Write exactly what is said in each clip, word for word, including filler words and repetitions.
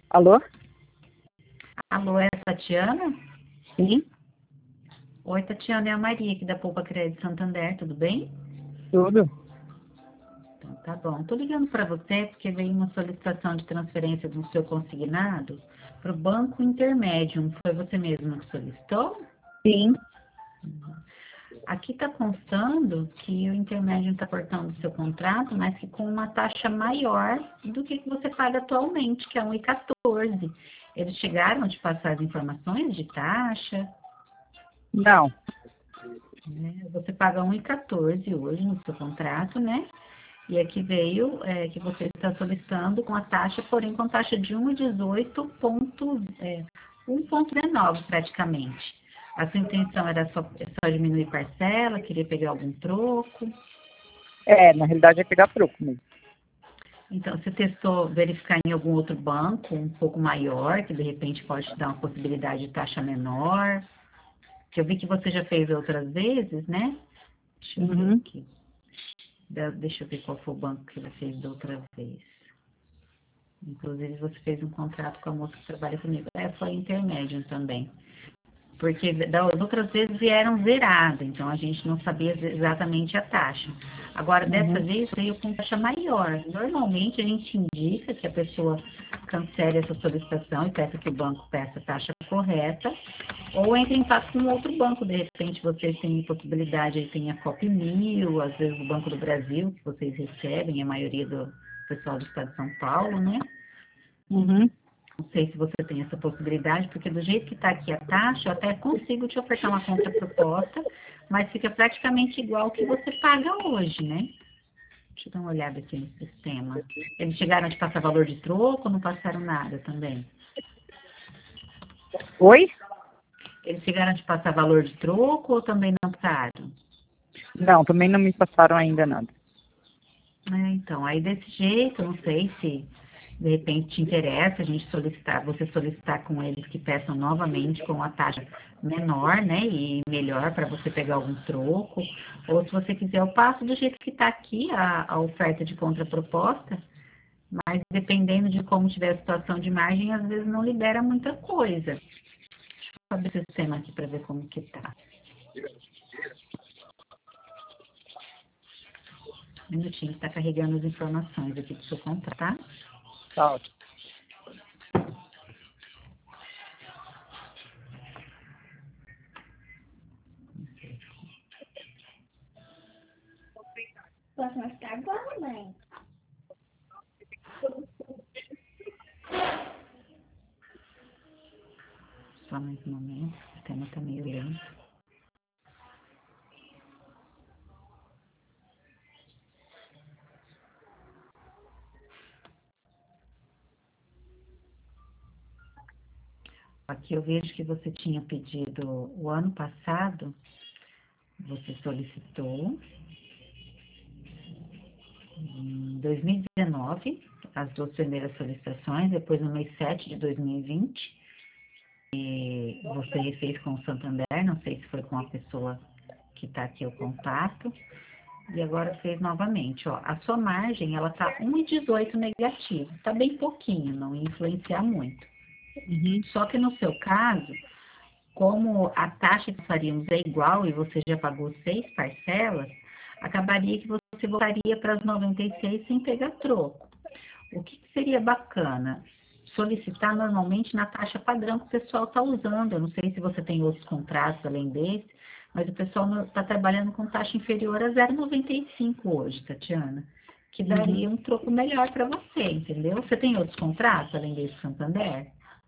Alô? Alô, é a Tatiana? Sim, Oi, Tatiana, é a Maria aqui da Poupa Crédito Santander, tudo bem? tudo. Então, tá bom. Tô ligando para você porque veio uma solicitação de transferência do seu consignado para o Banco Intermédio. Foi você mesmo que solicitou? Sim. Aqui está constando que o intermédio está cortando o seu contrato, mas que com uma taxa maior do que você paga atualmente, que é um e quatorze. Eles chegaram a te passar as informações de taxa? Não. Né? Você paga um e quatorze hoje no seu contrato, né? E aqui veio é, que você está solicitando com a taxa, porém com taxa de um vírgula dezoito, é, um vírgula dezenove praticamente. A sua intenção era só, só diminuir parcela, queria pegar algum troco. É, na realidade é pegar troco mesmo. Então, você testou verificar em algum outro banco um pouco maior, que de repente pode te dar uma possibilidade de taxa menor? Que eu vi que você já fez outras vezes, né? Deixa eu ver Uhum. aqui. Da- Deixa eu ver qual foi o banco que você fez da outra vez. Inclusive, você fez um contrato com a moça que trabalha comigo. É, foi intermédio também. Porque das outras vezes vieram zerado, então a gente não sabia exatamente a taxa. Agora, dessa Uhum. vez veio com taxa maior. Normalmente a gente indica que a pessoa cancele essa solicitação e peça que o banco peça a taxa correta, ou entre em contato com outro banco. De repente vocês têm possibilidade, aí tem a Cop Mil, às vezes o Banco do Brasil, que vocês recebem, a maioria do pessoal do estado de São Paulo, né? Uhum. Não sei se você tem essa possibilidade, porque do jeito que está aqui a taxa, eu até consigo te ofertar uma contraproposta, mas fica praticamente igual ao que você paga hoje, né? Deixa eu dar uma olhada aqui no sistema. Eles chegaram a te passar valor de troco ou não passaram nada também? Oi? Eles chegaram a te passar valor de troco ou também não passaram? Não, também não me passaram ainda nada. É, então, aí desse jeito, não sei se de repente te interessa a gente solicitar, você solicitar com eles que peçam novamente com a taxa menor, né, e melhor para você pegar algum troco, ou se você quiser eu passo do jeito que está aqui a, a oferta de contraproposta, mas dependendo de como tiver a situação de margem, às vezes não libera muita coisa. Deixa eu abrir o sistema aqui para ver como que tá. Um minutinho, está carregando as informações aqui do seu contrato, tá? Tá ótimo. Posso mostrar agora, mãe? Só mais um momento, o sistema está meio lento. Aqui eu vejo que você tinha pedido o ano passado, você solicitou em dois mil e dezenove, as duas primeiras solicitações, depois no mês sete de dois mil e vinte, e você refez com o Santander, não sei se foi com a pessoa que está aqui o contato, e agora fez novamente, ó, a sua margem, ela tá um vírgula dezoito negativo, tá bem pouquinho, não ia influenciar muito. Uhum. Só que no seu caso, como a taxa que faríamos é igual e você já pagou seis parcelas, acabaria que você voltaria para as noventa e seis sem pegar troco. O que seria bacana? Solicitar normalmente na taxa padrão que o pessoal está usando. Eu não sei se você tem outros contratos além desse, mas o pessoal está trabalhando com taxa inferior a zero vírgula noventa e cinco hoje, Tatiana, que Uhum. daria um troco melhor para você, entendeu? Você tem outros contratos além desse Santander?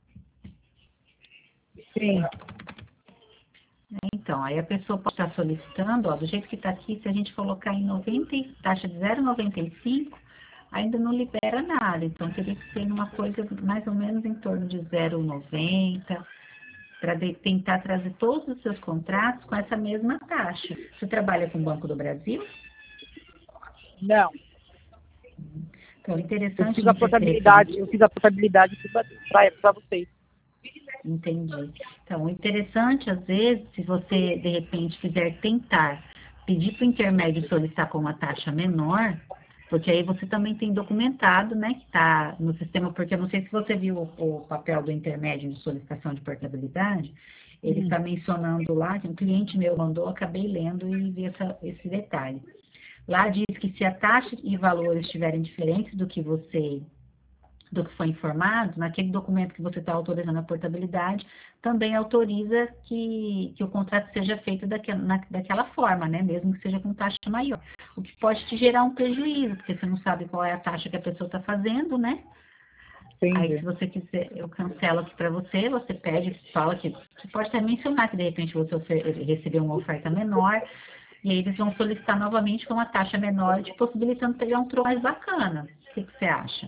Sim. Então, aí a pessoa pode estar solicitando, ó, do jeito que está aqui, se a gente colocar em noventa, taxa de zero vírgula noventa e cinco, ainda não libera nada. Então, teria que ser uma coisa mais ou menos em torno de zero vírgula noventa, para tentar trazer todos os seus contratos com essa mesma taxa. Você trabalha com o Banco do Brasil? Não. Então, é Eu interessante fiz a a gente oferecer. portabilidade, eu fiz a portabilidade para vocês. Entendi. Então, o interessante, às vezes, se você, de repente, quiser tentar pedir para o intermédio solicitar com uma taxa menor, Porque aí você também tem documentado, né, que está no sistema, porque eu não sei se você viu o, o papel do intermédio de solicitação de portabilidade, ele Hum. está mencionando lá, que um cliente meu mandou, acabei lendo e vi essa, esse detalhe. Lá diz que se a taxa e valores estiverem diferentes do que você, do que foi informado, naquele documento que você está autorizando a portabilidade, também autoriza que, que o contrato seja feito daquela, na, daquela forma, né? Mesmo que seja com taxa maior. O que pode te gerar um prejuízo, porque você não sabe qual é a taxa que a pessoa está fazendo, né? Aí, se Entendi. você quiser, eu cancelo aqui para você, você pede, fala que você pode até mencionar que de repente você ofer- recebeu uma oferta menor, e aí eles vão solicitar novamente com uma taxa menor, te possibilitando pegar um troco mais bacana. O que, que você acha?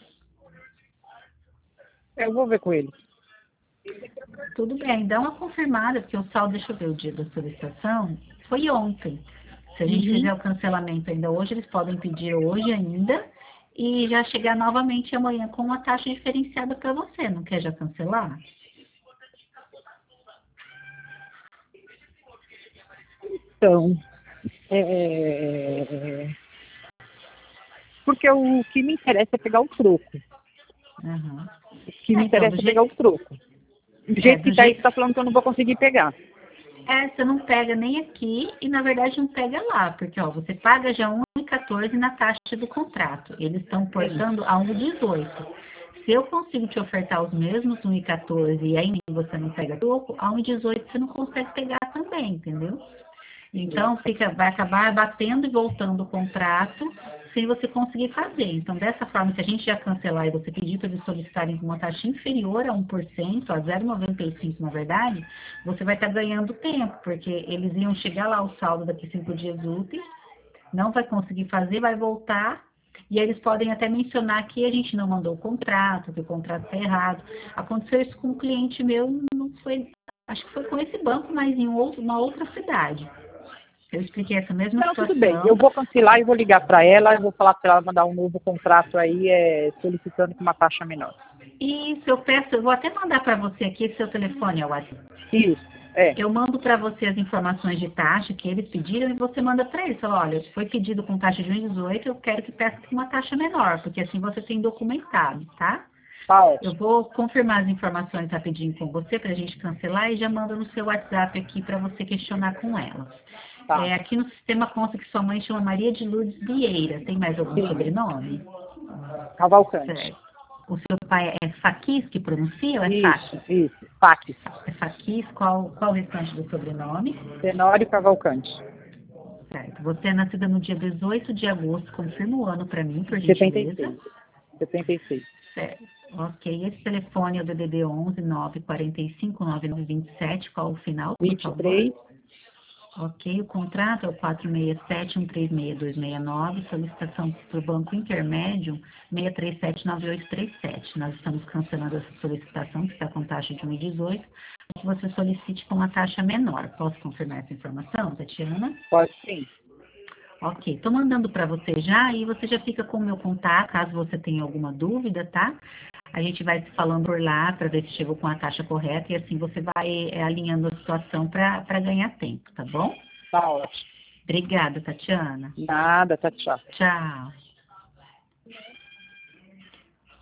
Eu vou ver com ele. Tudo bem, dá uma confirmada, porque o saldo, deixa eu ver o dia da solicitação, foi ontem. Se a gente Uhum. fizer o cancelamento ainda hoje, eles podem pedir hoje ainda e já chegar novamente amanhã com uma taxa diferenciada para você. Não quer já cancelar? Então, é... porque o que me interessa é pegar o troco. Aham. O que É, me então, interessa do é pegar o jeito, troco. Do é, jeito do que tá aí, você jeito, tá falando que eu não vou conseguir pegar. é, você não pega nem aqui e, na verdade, não pega lá, porque, ó, você paga já um vírgula quatorze na taxa do contrato. Eles estão Sim. portando a um vírgula dezoito. Se eu consigo te ofertar os mesmos um vírgula quatorze e aí você não pega troco, a um vírgula dezoito você não consegue pegar também, entendeu? Então, fica, vai acabar batendo e voltando o contrato sem você conseguir fazer. Então, dessa forma, se a gente já cancelar e você pedir para eles solicitarem com uma taxa inferior a um por cento, a zero vírgula noventa e cinco na verdade, você vai estar ganhando tempo, porque eles iam chegar lá o saldo daqui cinco dias úteis, não vai conseguir fazer, vai voltar, e aí eles podem até mencionar que a gente não mandou o contrato, que o contrato está errado. Aconteceu isso com um cliente meu, não foi, acho que foi com esse banco, mas em outro, uma outra cidade. Eu expliquei essa mesma Não, tudo bem. Eu situação. vou cancelar e vou ligar para ela. Eu vou falar para ela mandar um novo contrato aí, é, solicitando com uma taxa menor. E se eu peço, eu vou até mandar para você aqui seu telefone, é o WhatsApp. Isso, é. Eu mando para você as informações de taxa que eles pediram e você manda para eles. Fala, olha, foi pedido com taxa de um vírgula dezoito, eu quero que peça com uma taxa menor, porque assim você tem documentado, tá? Tá Eu ótimo. vou confirmar as informações rapidinho com você para a gente cancelar e já mando no seu WhatsApp aqui para você questionar com ela. Tá. É, aqui no sistema consta que sua mãe chama Maria de Lourdes Vieira. Tem mais algum Sim. sobrenome? Cavalcante. Certo. O seu pai é Faquis que pronuncia ou é Isso, Faquis? isso. Fax. É Faquis, qual, qual o restante do sobrenome? Tenório Cavalcante. Certo. Você é nascida no dia dezoito de agosto, confirma o ano para mim, por setenta e gentileza. seis. setenta e seis. Certo. Ok, esse telefone é o D D D onze nove quatro cinco nove nove dois sete, qual o final, por vinte e favor? três. Ok, o contrato é o quatro seis sete um três seis dois seis nove, solicitação para o Banco Intermédio seis três sete nove oito três sete. Nós estamos cancelando essa solicitação, que está com taxa de um vírgula dezoito, que você solicite com uma taxa menor. Posso confirmar essa informação, Tatiana? Pode sim. Ok, estou mandando para você já e você já fica com o meu contato, caso você tenha alguma dúvida, tá? A gente vai se falando por lá para ver se chegou com a taxa correta e assim você vai é, alinhando a situação para ganhar tempo, tá bom? Tá ótimo. Obrigada, Tatiana. Nada, tá tchau. Tchau.